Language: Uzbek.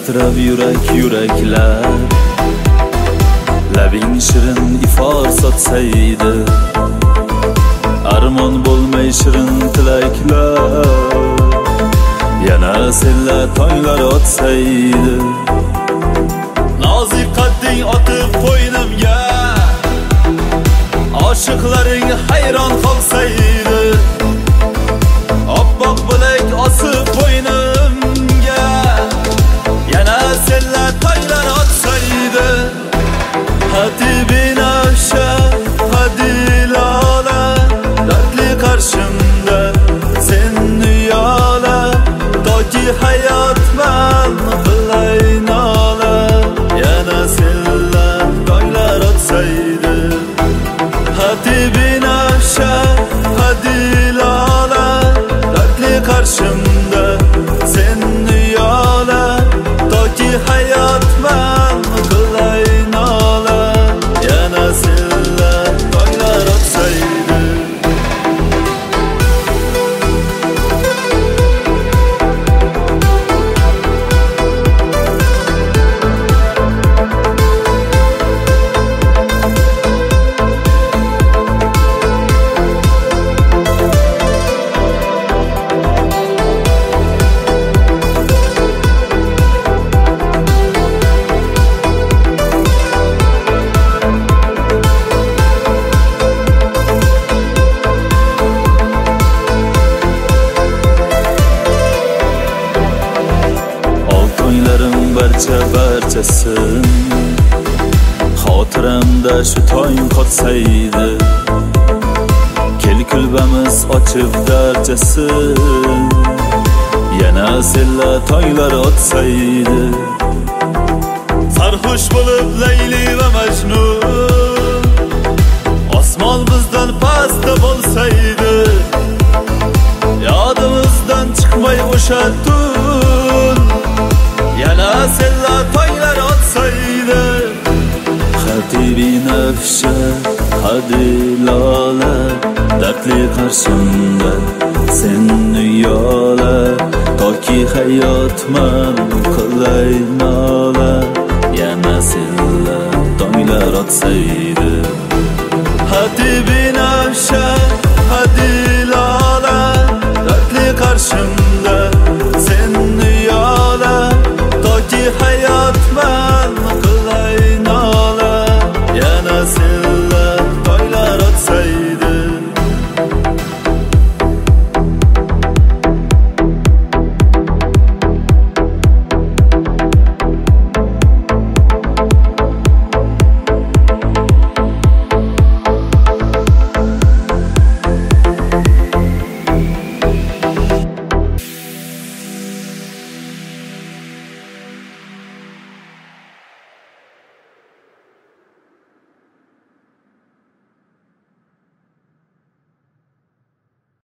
titrab yuraklar, labing shirin ifor sotsaydi, armon bo'lmay shirin tilaklar, yana senlar tonglar otsaydi. Nozik qadding otib qo'ynimga, oshiqlaring hayron qolsaydi, oppoq bilak osib bo'ynimga, yana senlar tonglar otsaydi. Hadi binafsha, hadi lola, dardli qarshimda sen uyola, toki hayotman qilay nola, yana senlar tonglar otsaydi. Hadi binafsha, hadi lola, dardli qarshimda sen uyola, toki hayotman qilay nola, yana senlar tonglar otsaydi. Barchasin xotiramda shu tong qotsaydi, kel kulbamiz ochib darchasin, yana senlar tonglar otsaydi. Sarxush bo'lib Layli va Majnun, osmon bizdan pastda bo'lsaydi, yodimizdan chiqmay o'sha tun, yana senlar tonglar otsaydi. Hadi binafsha, hadi lola, dardli qarshimda sen uyola, toki hayotman qilay nola, yana senlar tonglar otsaydi. Hadi binafsha,